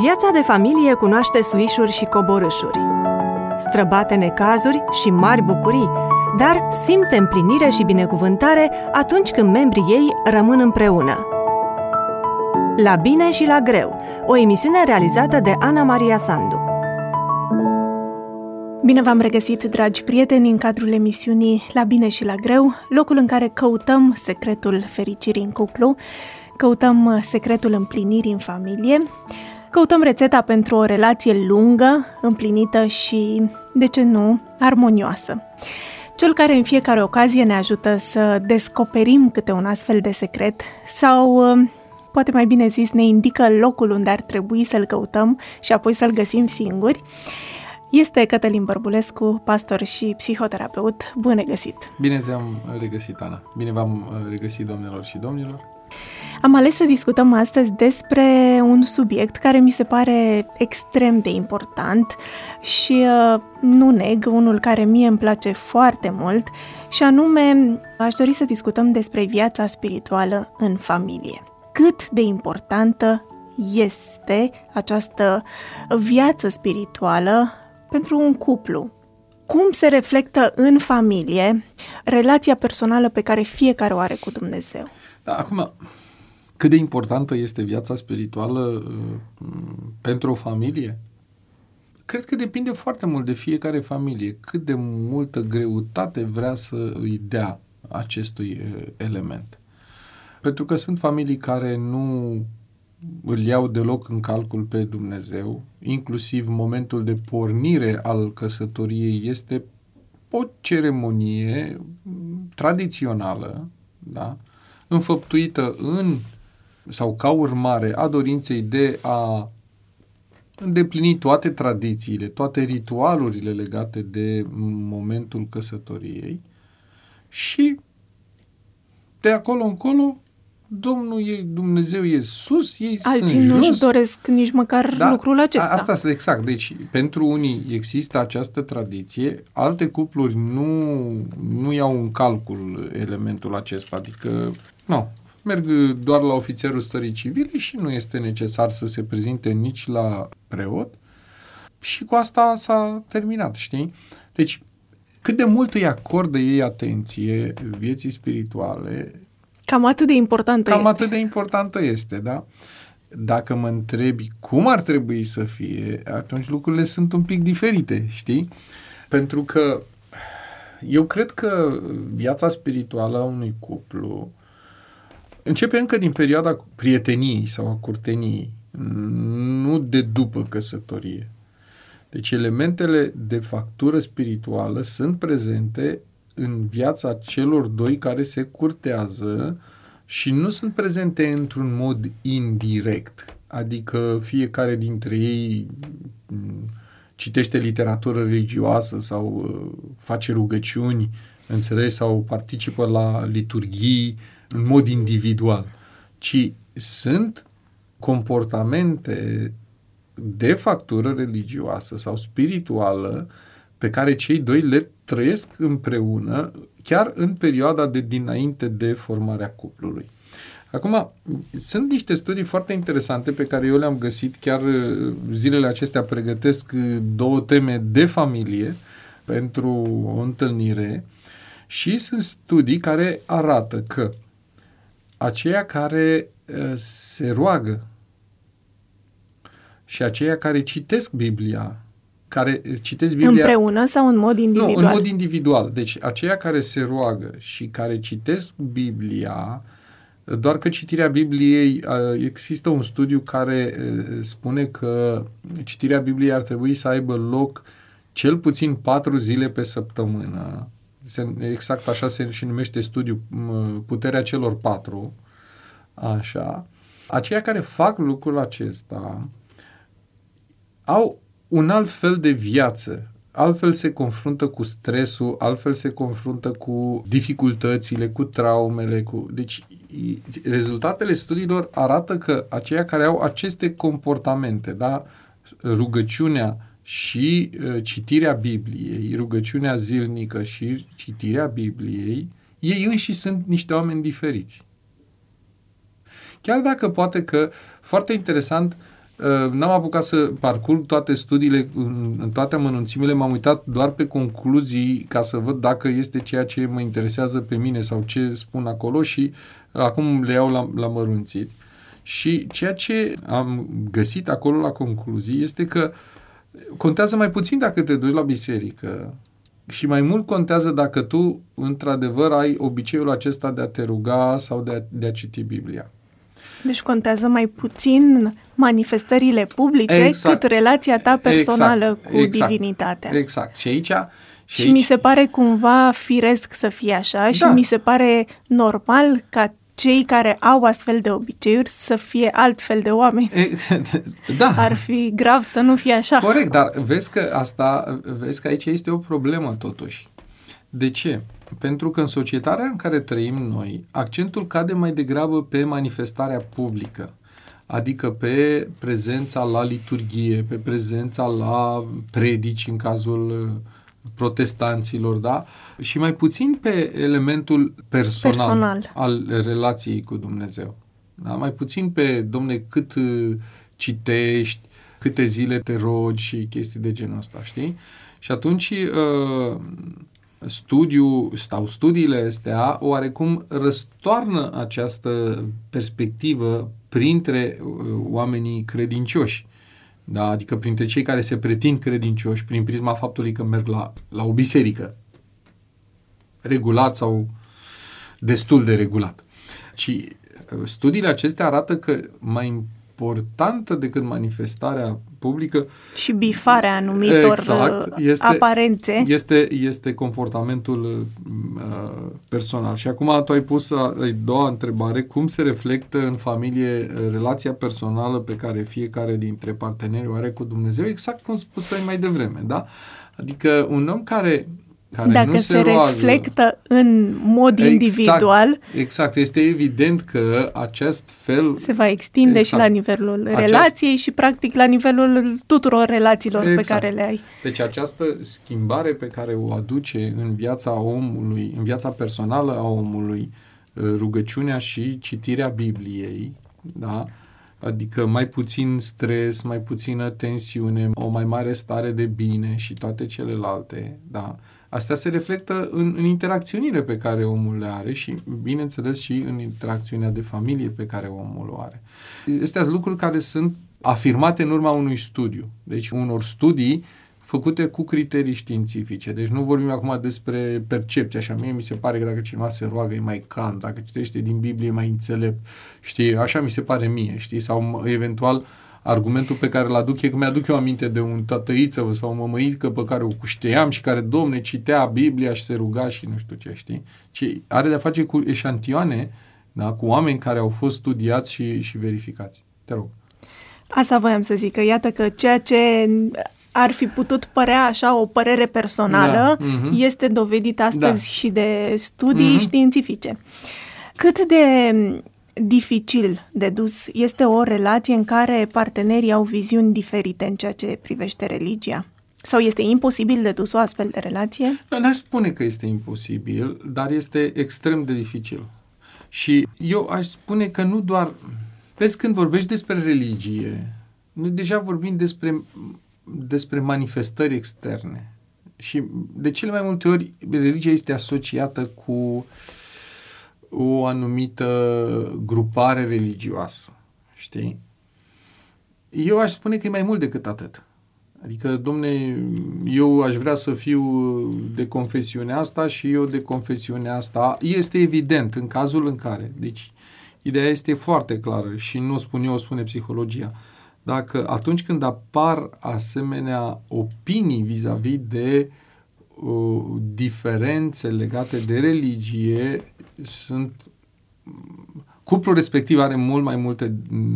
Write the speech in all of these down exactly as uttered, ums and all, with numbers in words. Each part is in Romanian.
Viața de familie cunoaște suișuri și coborâșuri, străbate necazuri și mari bucurii, dar simte împlinire și binecuvântare atunci când membrii ei rămân împreună. La bine și la greu, o emisiune realizată de Ana Maria Sandu. Bine v-am regăsit, dragi prieteni, în cadrul emisiunii La bine și la greu, locul în care căutăm secretul fericirii în cuplu, căutăm secretul împlinirii în familie, căutăm rețeta pentru o relație lungă, împlinită și, de ce nu, armonioasă. Cel care în fiecare ocazie ne ajută să descoperim câte un astfel de secret sau, poate mai bine zis, ne indică locul unde ar trebui să-l căutăm și apoi să-l găsim singuri, este Cătălin Bărbulescu, pastor și psihoterapeut. Bine găsit! Bine te-am regăsit, Ana! Bine v-am regăsit, domnilor și domnilor! Am ales să discutăm astăzi despre un subiect care mi se pare extrem de important și uh, nu neg, unul care mie îmi place foarte mult, și anume aș dori să discutăm despre viața spirituală în familie. Cât de importantă este această viață spirituală pentru un cuplu? Cum se reflectă în familie relația personală pe care fiecare o are cu Dumnezeu? Da, acum, cât de importantă este viața spirituală uh, pentru o familie? Cred că depinde foarte mult de fiecare familie, cât de multă greutate vrea să îi dea acestui uh, element. Pentru că sunt familii care nu îl iau deloc în calcul pe Dumnezeu, inclusiv momentul de pornire al căsătoriei este o ceremonie tradițională, da? Înfăptuită în sau ca urmare a dorinței de a îndeplini toate tradițiile, toate ritualurile legate de momentul căsătoriei și de acolo încolo Domnul e, Dumnezeu e sus, ei Alții sunt jos. Alții nu-și doresc nici măcar da, lucrul acesta. Asta exact. Deci, pentru unii există această tradiție, alte cupluri nu, nu iau în calcul elementul acesta. Adică, nu, merg doar la ofițerul stării civile și nu este necesar să se prezinte nici la preot și cu asta s-a terminat, știi? Deci, cât de mult îi acordă ei atenție vieții spirituale, Cam atât de importantă Cam este. atât de importantă este, da? Dacă mă întrebi cum ar trebui să fie, atunci lucrurile sunt un pic diferite, știi? Pentru că eu cred că viața spirituală a unui cuplu începe încă din perioada prieteniei sau a curteniei, nu de după căsătorie. Deci elementele de factură spirituală sunt prezente în viața celor doi care se curtează și nu sunt prezente într-un mod indirect. Adică fiecare dintre ei citește literatură religioasă sau face rugăciuni, înțelegi, sau participă la liturghii în mod individual, ci sunt comportamente de factură religioasă sau spirituală pe care cei doi le trăiesc împreună, chiar în perioada de dinainte de formarea cuplului. Acum, sunt niște studii foarte interesante pe care eu le-am găsit, chiar zilele acestea pregătesc două teme de familie pentru o întâlnire și sunt studii care arată că aceia care se roagă și aceia care citesc Biblia, care citesc Biblia... Împreună sau în mod individual? Nu, în mod individual. Deci, aceia care se roagă și care citesc Biblia, doar că citirea Bibliei, există un studiu care spune că citirea Bibliei ar trebui să aibă loc cel puțin patru zile pe săptămână. Exact așa se și numește studiul Puterea celor patru. Așa. Aceia care fac lucrul acesta au un alt fel de viață, altfel se confruntă cu stresul, altfel se confruntă cu dificultățile, cu traumele, cu... Deci, rezultatele studiilor arată că aceia care au aceste comportamente, da, rugăciunea și uh, citirea Bibliei, rugăciunea zilnică și citirea Bibliei, ei înși sunt niște oameni diferiți. Chiar dacă poate că, foarte interesant, N-am apucat să parcurg toate studiile, în toate amănunțimile, m-am uitat doar pe concluzii ca să văd dacă este ceea ce mă interesează pe mine sau ce spun acolo și acum le iau la, la mărunțit. Și ceea ce am găsit acolo la concluzii este că contează mai puțin dacă te duci la biserică și mai mult contează dacă tu, într-adevăr, ai obiceiul acesta de a te ruga sau de a, de a citi Biblia. Deci contează mai puțin manifestările publice exact. cât relația ta personală exact. cu exact. divinitatea. Exact. Și aici... Și, și aici... mi se pare cumva firesc să fie așa și da. mi se pare normal ca cei care au astfel de obiceiuri să fie altfel de oameni. Da. Ar fi grav să nu fie așa. Corect, dar vezi că asta, vezi că aici este o problemă totuși. De ce? Pentru că în societatea în care trăim noi, accentul cade mai degrabă pe manifestarea publică, adică pe prezența la liturghie, pe prezența la predici în cazul protestanților, da? Și mai puțin pe elementul personal, personal. al relației cu Dumnezeu. Da? Mai puțin pe, domne, cât citești, câte zile te rogi și chestii de genul ăsta, știi? Și atunci uh, studiul sau studiile astea oarecum răstoarnă această perspectivă printre uh, oamenii credincioși. Da? Adică printre cei care se pretind credincioși prin prisma faptului că merg la, la o biserică regulat sau destul de regulat. Și studiile acestea arată că mai importantă decât manifestarea publică și bifarea anumitor exact, este, aparențe este, este comportamentul uh, personal. Și acum tu ai pus a doua întrebare, cum se reflectă în familie relația personală pe care fiecare dintre parteneri o are cu Dumnezeu, exact cum spusai mai devreme, da? Adică un om care Care Dacă nu se, se roagă, reflectă în mod exact, individual, exact, este evident că acest fel se va extinde exact, și la nivelul acest, relației și practic la nivelul tuturor relațiilor exact. pe care le ai. Deci această schimbare pe care o aduce în viața omului, în viața personală a omului, rugăciunea și citirea Bibliei, da? Adică mai puțin stres, mai puțină tensiune, o mai mare stare de bine și toate celelalte, da? Astea se reflectă în, în interacțiunile pe care omul le are și, bineînțeles, și în interacțiunea de familie pe care omul o are. Astea sunt lucruri care sunt afirmate în urma unui studiu. Deci, unor studii făcute cu criterii științifice. Deci nu vorbim acum despre percepție, așa. Mie mi se pare că dacă cineva se roagă e mai calm, dacă citește din Biblie e mai înțelept, știi? Așa mi se pare mie, știi? Sau eventual argumentul pe care îl aduc e că mi-aduc eu aminte de un tătăiță sau o mămăică pe care o cușteam și care, domne, citea Biblia și se ruga și nu știu ce, știi? Ci are de-a face cu eșantioane, da? Cu oameni care au fost studiați și, și verificați. Te rog. Asta voiam să zic, că iată că ceea ce ar fi putut părea așa o părere personală, da. mm-hmm. este dovedit astăzi da. și de studii mm-hmm. științifice. Cât de dificil de dus este o relație în care partenerii au viziuni diferite în ceea ce privește religia? Sau este imposibil de dus o astfel de relație? N-aș spune că este imposibil, dar este extrem de dificil. Și eu aș spune că nu doar... Vezi, când vorbești despre religie, noi deja vorbim despre, despre manifestări externe. Și de cele mai multe ori religia este asociată cu o anumită grupare religioasă, știi? Eu aș spune că e mai mult decât atât. Adică, domne, eu aș vrea să fiu de confesiunea asta și eu de confesiunea asta. Este evident în cazul în care, deci, ideea este foarte clară și nu o spun eu, o spune psihologia. Dacă atunci când apar asemenea opinii vis-a-vis de uh, diferențe legate de religie, sunt cuplul respectiv are mult mai multe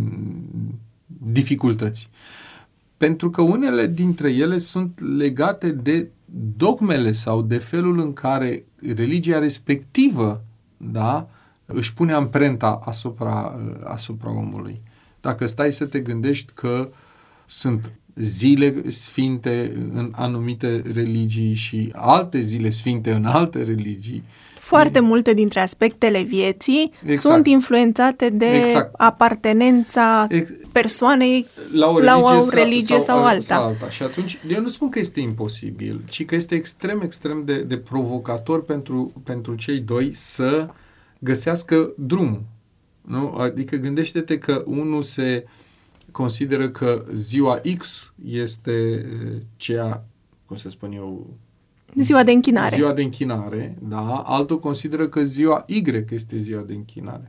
dificultăți. Pentru că unele dintre ele sunt legate de dogmele sau de felul în care religia respectivă, da, își pune amprenta asupra, asupra omului. Dacă stai să te gândești că sunt zile sfinte în anumite religii și alte zile sfinte în alte religii. Foarte multe dintre aspectele vieții exact. sunt influențate de exact. apartenența Ex- persoanei la o religie, la o religie sau, sau, sau alta. Sau alta. Și atunci, eu nu spun că este imposibil, ci că este extrem, extrem de, de provocator pentru, pentru cei doi să găsească drumul. Nu? Adică gândește-te că unul se consideră că ziua X este cea, cum să spun eu, ziua de închinare. Ziua de închinare, da. Altul consideră că ziua Y este ziua de închinare.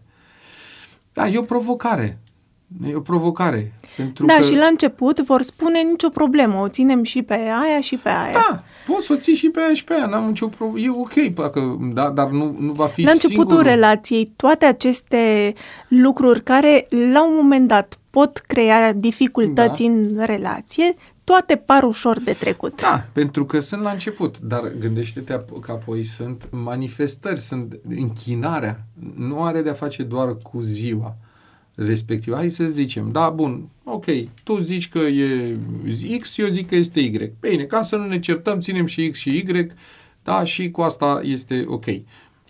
Da, e o provocare. E o provocare. Pentru da, că... și la început vor spune nicio problemă, o ținem și pe aia și pe aia. Da, poți să o ții și pe aia și pe aia, n-am nicio problemă. E ok, dacă, da, dar nu, nu va fi la începutul singurul. relației, toate aceste lucruri care la un moment dat pot crea dificultăți da. în relație, toate par ușor de trecut. Da, pentru că sunt la început, dar gândește-te că apoi sunt manifestări, sunt închinarea. Nu are de-a face doar cu ziua respectivă. Hai să zicem, da, bun, ok, tu zici că e X, eu zic că este Y. Bine, ca să nu ne certăm, ținem și X și Y, da, și cu asta este ok. E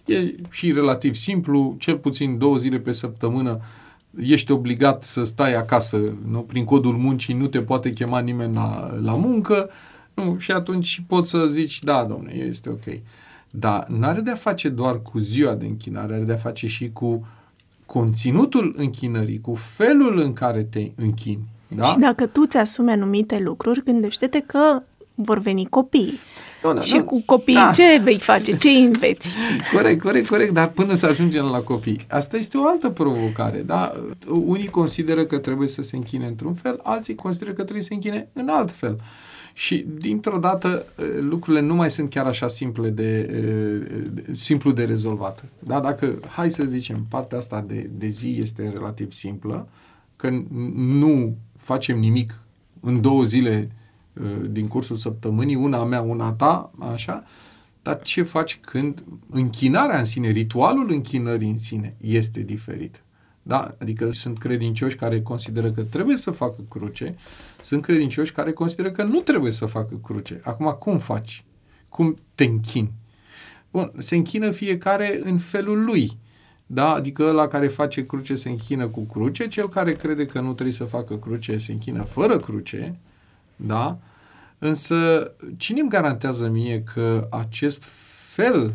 și relativ simplu, cel puțin două zile pe săptămână ești obligat să stai acasă, nu? Prin codul muncii nu te poate chema nimeni la, la muncă, nu? Și atunci poți să zici, da, domne, este ok. Dar n-are de-a face doar cu ziua de închinare, are de-a face și cu conținutul închinării, cu felul în care te închini. Da? Și dacă tu ți asumi anumite lucruri, gândește-te că vor veni copii. Da, da, și da. cu copiii da. ce vei face? Ce înveți? Corect, corect, corect, dar până să ajungem la copii. Asta este o altă provocare, da? Unii consideră că trebuie să se închine într-un fel, alții consideră că trebuie să se închine în alt fel. Și dintr-o dată lucrurile nu mai sunt chiar așa simple de, de simplu de rezolvat. Da? Dacă, hai să zicem, partea asta de, de zi este relativ simplă, că nu facem nimic în două zile din cursul săptămânii, una a mea, una a ta, așa, dar ce faci când închinarea în sine, ritualul închinării în sine este diferit? Da? Adică sunt credincioși care consideră că trebuie să facă cruce, sunt credincioși care consideră că nu trebuie să facă cruce. Acum, cum faci? Cum te închini? Bun, se închină fiecare în felul lui. Da? Adică ăla care face cruce se închină cu cruce, cel care crede că nu trebuie să facă cruce se închină fără cruce, da? Însă, cine îmi garantează mie că acest fel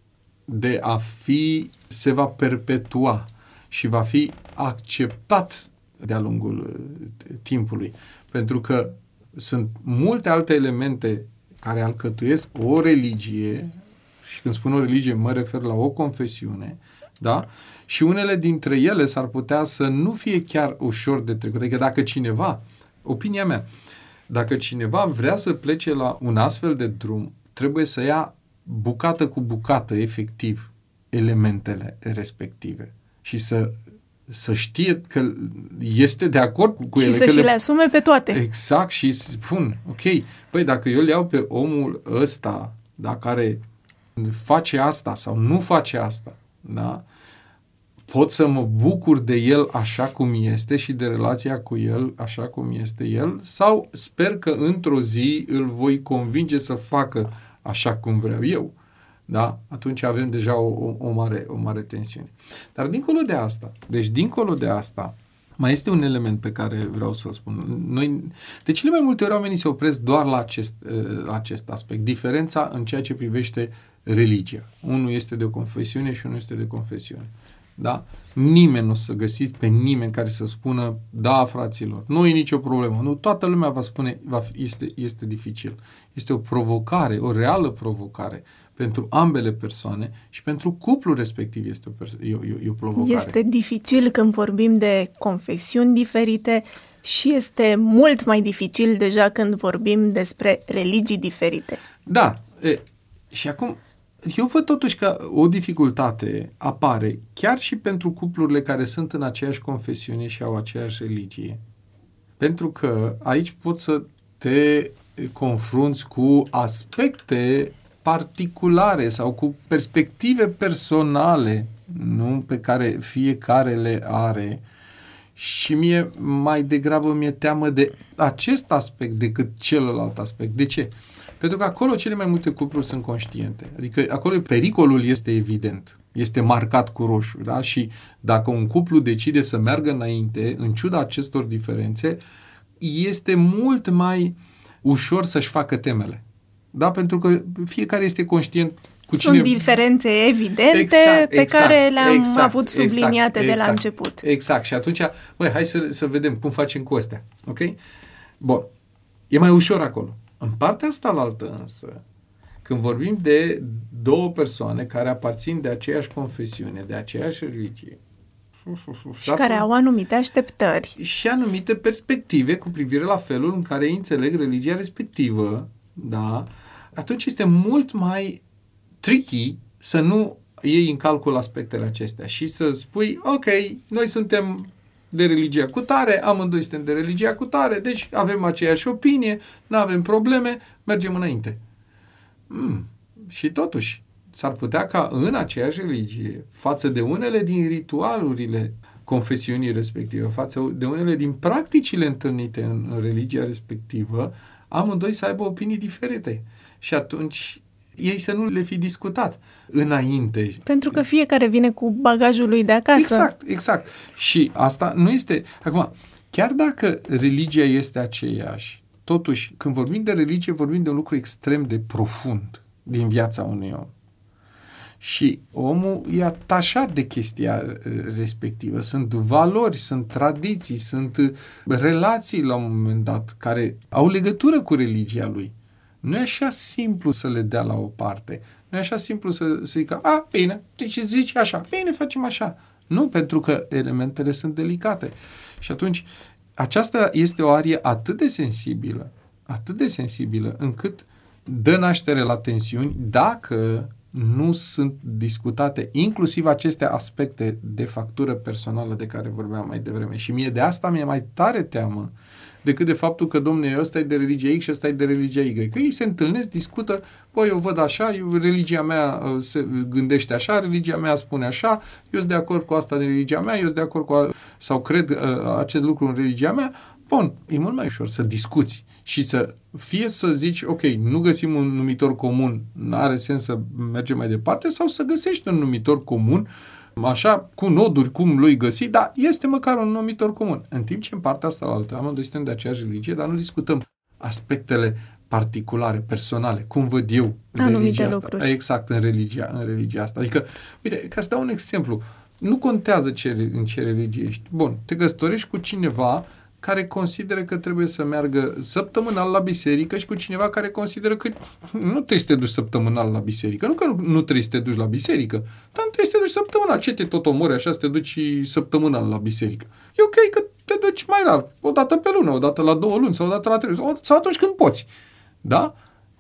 de a fi se va perpetua și va fi acceptat de-a lungul timpului? Pentru că sunt multe alte elemente care alcătuiesc o religie, și când spun o religie mă refer la o confesiune, da? Și unele dintre ele s-ar putea să nu fie chiar ușor de trecut. Adică dacă cineva, opinia mea, dacă cineva vrea să plece la un astfel de drum, trebuie să ia bucată cu bucată, efectiv, elementele respective și să, să știe că este de acord cu, cu și ele. Și să și le... le asume pe toate. Exact, și spun, ok, păi dacă eu le iau pe omul ăsta, da, care face asta sau nu face asta, da, pot să mă bucur de el așa cum este și de relația cu el așa cum este el, sau sper că într-o zi îl voi convinge să facă așa cum vreau eu. Da? Atunci avem deja o, o, o, mare, o mare tensiune. Dar dincolo de asta, deci dincolo de asta, mai este un element pe care vreau să spun. Noi, de cele mai multe ori oamenii se opresc doar la acest, la acest aspect. Diferența în ceea ce privește religia. Unul este de o confesiune și unul este de confesiune. Da? Nimeni nu o să găsiți pe nimeni care să spună, da, fraților, nu e nicio problemă. Nu, toată lumea va spune, va fi, este, este dificil. Este o provocare, o reală provocare pentru ambele persoane și pentru cuplul respectiv este o, perso- e, o, e o provocare. Este dificil când vorbim de confesiuni diferite și este mult mai dificil deja când vorbim despre religii diferite. Da, e, și acum eu văd totuși că o dificultate apare chiar și pentru cuplurile care sunt în aceeași confesiune și au aceeași religie. Pentru că aici poți să te confrunți cu aspecte particulare sau cu perspective personale, nu, pe care fiecare le are Și mie mai degrabă mi-e teamă de acest aspect decât celălalt aspect. De ce? Pentru că acolo cele mai multe cupluri sunt conștiente. Adică acolo pericolul este evident. Este marcat cu roșu. Da? Și dacă un cuplu decide să meargă înainte, în ciuda acestor diferențe, este mult mai ușor să-și facă temele. Da? Pentru că fiecare este conștient cu Sunt cine... diferențe evidente exact, pe exact, care le-am exact, avut subliniate exact, de la exact, început. Exact. Și atunci, băi, hai să, să vedem cum facem cu astea. Ok? Bun. E mai ușor acolo. În partea asta la altă însă, când vorbim de două persoane care aparțin de aceeași confesiune, de aceeași religie, și care au anumite așteptări. Și anumite perspective cu privire la felul în care ei înțeleg religia respectivă, da? Atunci este mult mai tricky să nu iei în calcul aspectele acestea și să spui, ok, noi suntem de religia cutare, amândoi suntem de religia cutare, deci avem aceeași opinie, nu avem probleme, mergem înainte. Mm. Și totuși, s-ar putea ca în aceeași religie, față de unele din ritualurile confesiunii respective, față de unele din practicile întâlnite în, în religia respectivă, amândoi să aibă opinii diferite. Și atunci ei să nu le fi discutat înainte. Pentru că fiecare vine cu bagajul lui de acasă. Exact, exact. Și asta nu este... Acum, chiar dacă religia este aceeași, totuși, când vorbim de religie, vorbim de un lucru extrem de profund din viața unui om. Și omul e atașat de chestia respectivă. Sunt valori, sunt tradiții, sunt relații la un moment dat care au legătură cu religia lui. Nu e așa simplu să le dea la o parte. Nu e așa simplu să, să zică, a, bine, deci zici așa, bine, facem așa. Nu, pentru că elementele sunt delicate. Și atunci, aceasta este o arie atât de sensibilă, atât de sensibilă, încât dă naștere la tensiuni dacă nu sunt discutate inclusiv aceste aspecte de factură personală de care vorbeam mai devreme. Și mie de asta mi-e mai tare teamă decât de faptul că, domne, ăsta e de religia X și ăsta e de religia Y. Că ei se întâlnesc, discută, băi, eu văd așa, eu, religia mea se gândește așa, religia mea spune așa, eu sunt de acord cu asta de religia mea, eu sunt de acord cu a, sau cred uh, acest lucru în religia mea. Bun, e mult mai ușor să discuți și să fie să zici, ok, nu găsim un numitor comun, nu are sens să mergem mai departe, sau să găsești un numitor comun, așa, cu noduri, cum lui găsi, dar este măcar un numitor comun. În timp ce în partea asta la altă, amândoi suntem de aceeași religie, dar nu discutăm aspectele particulare, personale, cum văd eu Anumite religia asta. Lucruri. Exact, în religia, în religia asta. Adică, uite, ca să dau un exemplu, nu contează ce, în ce religie ești. Bun, te căsătorești cu cineva care consideră că trebuie să meargă săptămânal la biserică și cu cineva care consideră că nu trebuie să te duci săptămânal la biserică. Nu că nu, nu trebuie să te duci la biserică, dar nu trebuie să te duci săptămânal. Ce te tot omori așa să te duci săptămânal la biserică? E ok că te duci mai rar, o dată pe lună, o dată la două luni sau o dată la trei luni, sau atunci când poți. Da?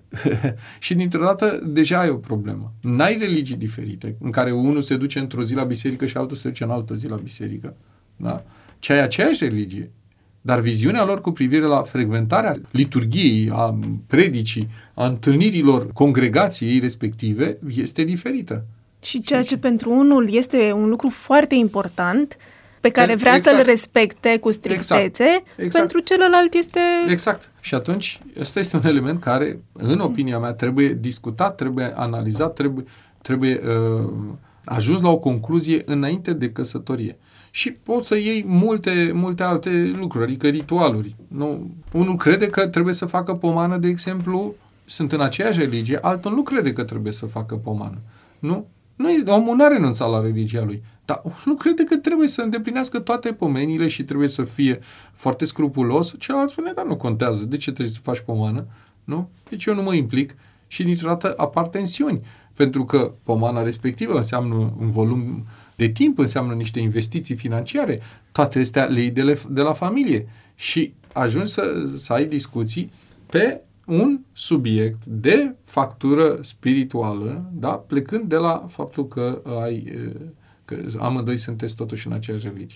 Și dintr-o dată deja ai o problemă. N-ai religii diferite, în care unul se duce într-o zi la biserică și altul se duce în altă zi la biserică. Da? Ce ai aceeași religie. Dar viziunea lor cu privire la frecventarea liturghiei, a predicii, a întâlnirilor congregației respective este diferită. Și ceea ce pentru unul este un lucru foarte important, pe care vrea exact. să-l respecte cu strictețe, exact. Exact. Pentru celălalt este... Exact. Și atunci, ăsta este un element care, în opinia mea, trebuie discutat, trebuie analizat, trebuie, trebuie uh, ajuns la o concluzie înainte de căsătorie. Și poți să iei multe, multe alte lucruri, adică ritualuri. Nu? Unul crede că trebuie să facă pomană, de exemplu, sunt în aceeași religie, altul nu crede că trebuie să facă pomană. Nu? nu omul nu a renunțat la religia lui, dar nu crede că trebuie să îndeplinească toate pomenile și trebuie să fie foarte scrupulos. Celălalt spune, dar nu contează, de ce trebuie să faci pomană? Nu? Deci eu nu mă implic și dintr-o dată apar tensiuni, pentru că pomana respectivă înseamnă un volum de timp, înseamnă niște investiții financiare, toate astea le iei de, le, de la familie și ajungi să, să ai discuții pe un subiect de factură spirituală, da? Plecând de la faptul că, ai, că amândoi sunteți totuși în aceeași religie.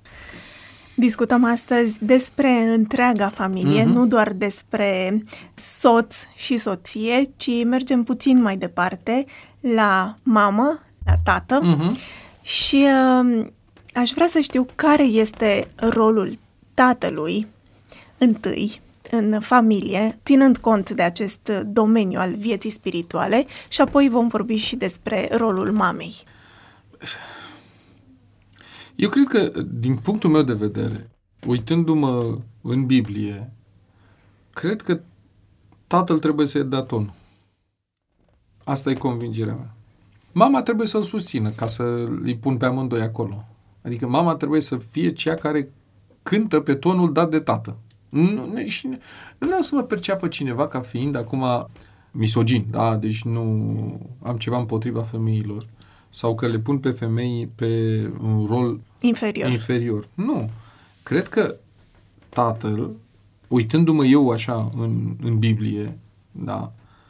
Discutăm astăzi despre întreaga familie, uh-huh. nu doar despre soț și soție, ci mergem puțin mai departe la mamă, la tată. Uh-huh. Și uh, Aș vrea să știu care este rolul tatălui întâi în familie, ținând cont de acest domeniu al vieții spirituale, și apoi vom vorbi și despre rolul mamei. Eu cred că, din punctul meu de vedere, uitându-mă în Biblie, cred că tatăl trebuie să-i dea ton. Asta e convingerea mea. Mama trebuie să-l susțină, ca să îi pun pe amândoi acolo. Adică mama trebuie să fie cea care cântă pe tonul dat de tată. Nu, nu, nu vreau să mă perceapă cineva ca fiind acum misogin, da? Deci nu am ceva împotriva femeilor. Sau că le pun pe femei pe un rol inferior. inferior. Nu. Cred că tatăl, uitându-mă eu așa în, în Biblie, da,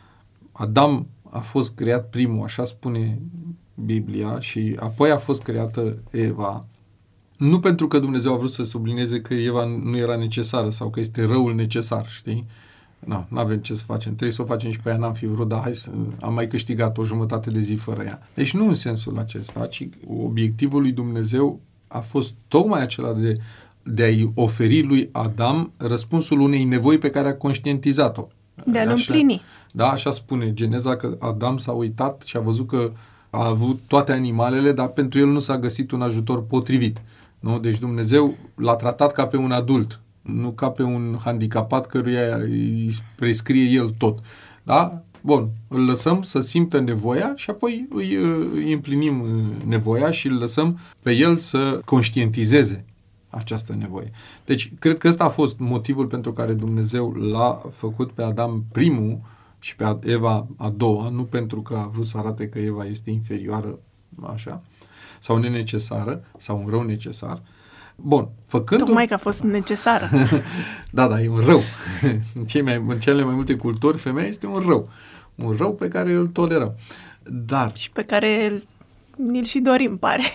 Adam a fost creat primul, așa spune Biblia, și apoi a fost creată Eva, nu pentru că Dumnezeu a vrut să sublinieze că Eva nu era necesară sau că este răul necesar, știi? Nu, nu avem ce să facem. Trebuie să o facem și pe ea, n-am fi vrut, dar hai să... Am mai câștigat o jumătate de zi fără ea. Deci nu în sensul acesta, ci obiectivul lui Dumnezeu a fost tocmai acela de, de a-i oferi lui Adam răspunsul unei nevoi pe care a conștientizat-o. De a-l împlini. Da, așa spune Geneza, că Adam s-a uitat și a văzut că a avut toate animalele, dar pentru el nu s-a găsit un ajutor potrivit. Nu? Deci Dumnezeu l-a tratat ca pe un adult, nu ca pe un handicapat căruia îi prescrie el tot. Da? Bun, îl lăsăm să simtă nevoia și apoi îi, îi împlinim nevoia și îl lăsăm pe el să conștientizeze această nevoie. Deci, cred că ăsta a fost motivul pentru care Dumnezeu l-a făcut pe Adam primul și pe Eva a doua, nu pentru că a vrut să arate că Eva este inferioară, așa, sau nenecesară, sau un rău necesar. Bun, făcând... Tocmai că a fost necesară. Da, da, e un rău. În, cei mai, în cele mai multe culturi, femeia este un rău. Un rău pe care îl tolerăm. Dar... Și pe care ni-l și dorim, pare.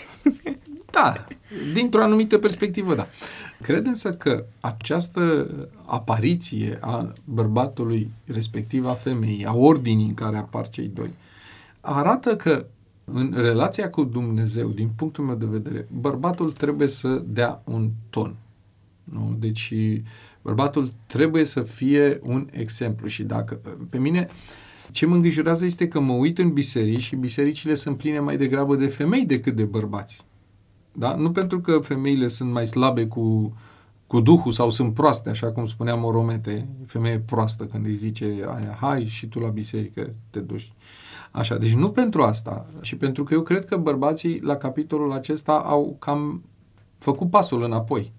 Da, dintr-o anumită perspectivă, da. Cred însă că această apariție a bărbatului, respectiv a femeii, a ordinii în care apar cei doi, arată că în relația cu Dumnezeu, din punctul meu de vedere, bărbatul trebuie să dea un ton. Nu? Deci bărbatul trebuie să fie un exemplu. Și dacă pe mine ce mă îngrijorează este că mă uit în biserici și bisericile sunt pline mai degrabă de femei decât de bărbați. Da? Nu pentru că femeile sunt mai slabe cu, cu Duhul sau sunt proaste, așa cum spunea Moromete, femeie proastă când îi zice aia, hai și tu la biserică te duci. Așa, deci nu pentru asta, ci pentru că eu cred că bărbații la capitolul acesta au cam făcut pasul înapoi.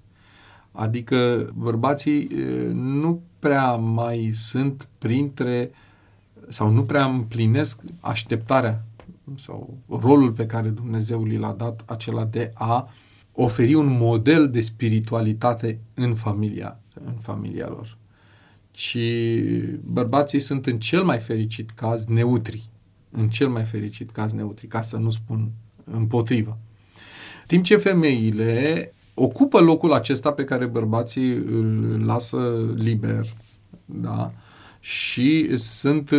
Adică bărbații nu prea mai sunt printre sau nu prea împlinesc așteptarea sau rolul pe care Dumnezeu li l-a dat, acela de a oferi un model de spiritualitate în familia, în familia lor. Și bărbații sunt în cel mai fericit caz neutri. În cel mai fericit caz neutri, ca să nu spun împotrivă. Timp ce femeile ocupă locul acesta pe care bărbații îl lasă liber, da? Și sunt...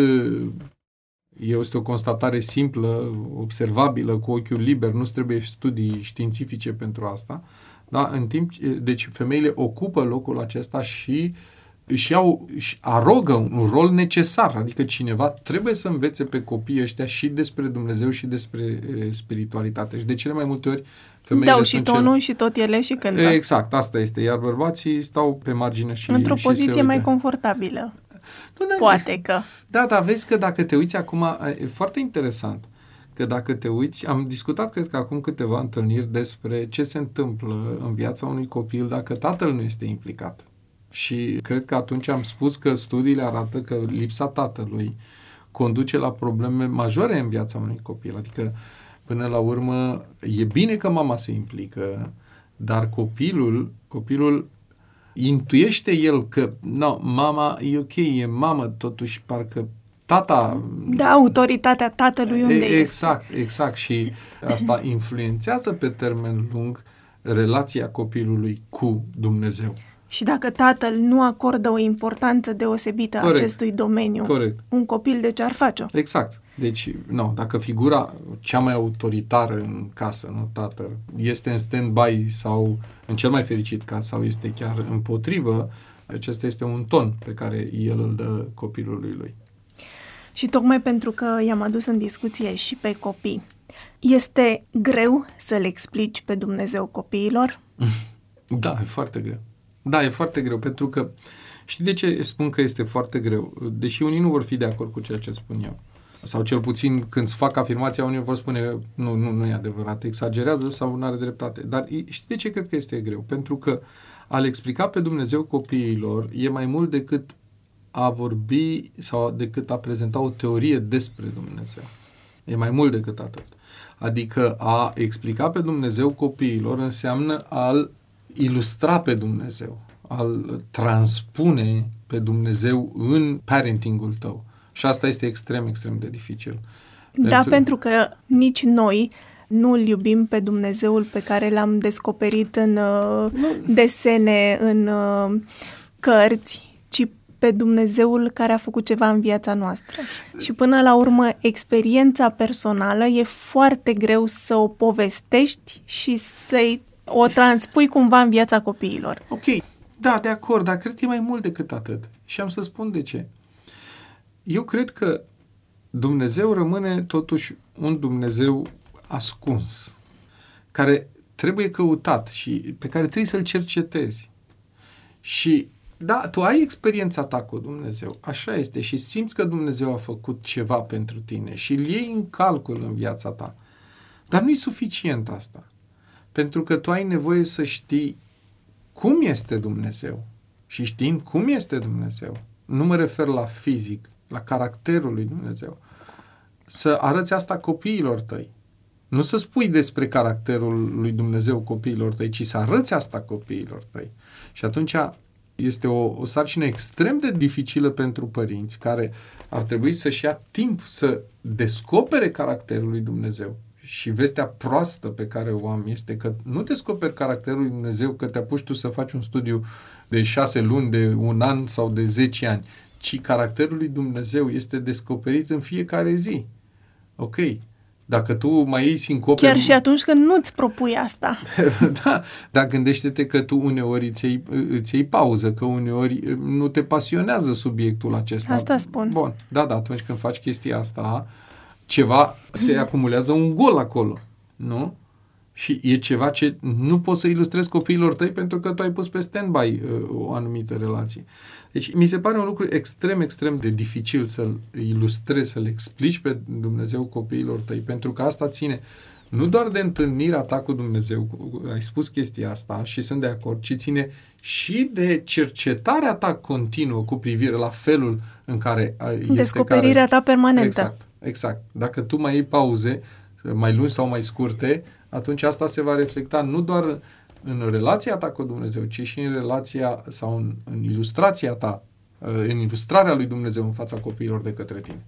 Este o constatare simplă, observabilă, cu ochiul liber, nu trebuie studii științifice pentru asta. Da? În timp, deci femeile ocupă locul acesta și își iau, își arogă un rol necesar, adică cineva trebuie să învețe pe copiii ăștia și despre Dumnezeu și despre e, spiritualitate. Și de cele mai multe ori femeile dau și tonul cel... și tot ele și cântă. Exact, asta este. Iar bărbații stau pe margine și într-o și poziție mai confortabilă. Nu, nu, Poate că. Da, dar vezi că dacă te uiți acum, e foarte interesant, că dacă te uiți, am discutat, cred că acum câteva întâlniri despre ce se întâmplă în viața unui copil dacă tatăl nu este implicat. Și cred că atunci am spus că studiile arată că lipsa tatălui conduce la probleme majore în viața unui copil. Adică, până la urmă, e bine că mama se implică, dar copilul, copilul intuiește el că no, mama e ok, e mamă, totuși parcă tata... Da, autoritatea tatălui unde e, Exact, este. exact. Și asta influențează pe termen lung relația copilului cu Dumnezeu. Și dacă tatăl nu acordă o importanță deosebită Corect. acestui domeniu, Corect. un copil de ce ar face-o? Exact. Deci, nu, dacă figura cea mai autoritară în casă, nu tatăl, este în stand-by sau în cel mai fericit caz sau este chiar împotrivă, acesta este un ton pe care el îl dă copilului lui. Și tocmai pentru că i-am adus în discuție și pe copii, este greu să le explici pe Dumnezeu copiilor? Da, e foarte greu. Da, e foarte greu, pentru că știi de ce spun că este foarte greu? Deși unii nu vor fi de acord cu ceea ce spun eu. Sau cel puțin când fac afirmația, unii vor spune nu, nu, nu e adevărat, exagerează sau nu are dreptate. Dar știi de ce cred că este greu? Pentru că a-L explica pe Dumnezeu copiilor e mai mult decât a vorbi sau decât a prezenta o teorie despre Dumnezeu. E mai mult decât atât. Adică a explica pe Dumnezeu copiilor înseamnă a-L ilustra pe Dumnezeu, a-L transpune pe Dumnezeu în parentingul tău. Și asta este extrem, extrem de dificil. Da, pentru, pentru că nici noi nu îl iubim pe Dumnezeul pe care l-am descoperit în uh, desene, în uh, cărți, ci pe Dumnezeul care a făcut ceva în viața noastră. Și până la urmă, experiența personală e foarte greu să o povestești și să o transpui cumva în viața copiilor. Ok, da, de acord, dar cred că e mai mult decât atât. Și am să spun de ce. Eu cred că Dumnezeu rămâne totuși un Dumnezeu ascuns, care trebuie căutat și pe care trebuie să-L cercetezi. Și da, tu ai experiența ta cu Dumnezeu, așa este, și simți că Dumnezeu a făcut ceva pentru tine și îl iei în calcul în viața ta. Dar nu e suficient asta, pentru că tu ai nevoie să știi cum este Dumnezeu. Și știind cum este Dumnezeu, nu mă refer la fizic, la caracterul lui Dumnezeu, să arăți asta copiilor tăi. Nu să spui despre caracterul lui Dumnezeu copiilor tăi, ci să arăți asta copiilor tăi. Și atunci este o, o sarcină extrem de dificilă pentru părinți care ar trebui să-și ia timp să descopere caracterul lui Dumnezeu. Și vestea proastă pe care o am este că nu descoperi caracterul lui Dumnezeu că te apuci tu să faci un studiu de șase luni, de un an sau de zece ani, ci caracterul lui Dumnezeu este descoperit în fiecare zi. Ok. Dacă tu mai iei sincope... Chiar și atunci când nu-ți propui asta. Da, dar gândește-te că tu uneori îți iei, îți iei pauză, că uneori nu te pasionează subiectul acesta. Asta spun. Bun, da, da, atunci când faci chestia asta, ceva se acumulează un gol acolo, nu? Și e ceva ce nu poți să ilustrezi copiilor tăi pentru că tu ai pus pe stand-by uh, o anumită relație. Deci mi se pare un lucru extrem, extrem de dificil să-l ilustrezi, să-l explici pe Dumnezeu copiilor tăi, pentru că asta ține nu doar de întâlnirea ta cu Dumnezeu, ai spus chestia asta și sunt de acord, ci ține și de cercetarea ta continuă cu privire la felul în care este descoperirea care... ta permanentă. Exact, exact. Dacă tu mai iei pauze, mai lungi sau mai scurte, atunci asta se va reflecta nu doar în relația ta cu Dumnezeu, ci și în relația sau în, în ilustrația ta, în ilustrarea lui Dumnezeu în fața copiilor de către tine.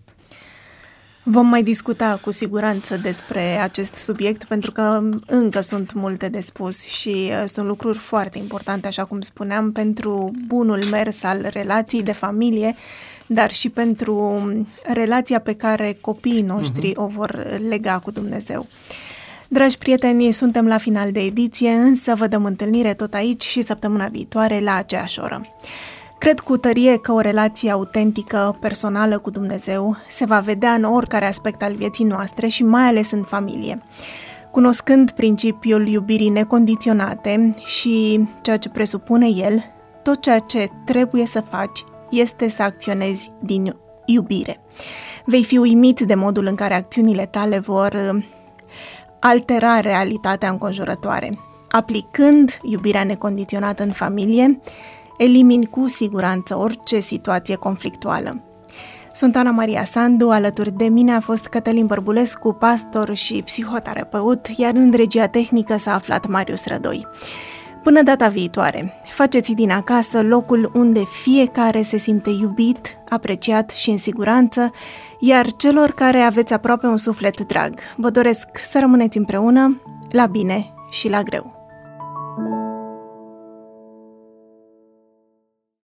Vom mai discuta cu siguranță despre acest subiect, pentru că încă sunt multe de spus și uh, sunt lucruri foarte importante, așa cum spuneam, pentru bunul mers al relației de familie, dar și pentru relația pe care copiii noștri uh-huh. o vor lega cu Dumnezeu. Dragi prieteni, suntem la final de ediție, însă vă dăm întâlnire tot aici și săptămâna viitoare la aceeași oră. Cred cu tărie că o relație autentică, personală cu Dumnezeu se va vedea în oricare aspect al vieții noastre și mai ales în familie. Cunoscând principiul iubirii necondiționate și ceea ce presupune el, tot ceea ce trebuie să faci este să acționezi din iubire. Vei fi uimit de modul în care acțiunile tale vor altera realitatea înconjurătoare. Aplicând iubirea necondiționată în familie, elimini cu siguranță orice situație conflictuală. Sunt Ana Maria Sandu, alături de mine a fost Cătălin Bărbulescu, pastor și psihoterapeut, iar în regia tehnică s-a aflat Marius Rădoi. Până data viitoare, faceți din acasă locul unde fiecare se simte iubit, apreciat și în siguranță, iar celor care aveți aproape un suflet drag, vă doresc să rămâneți împreună, la bine și la greu.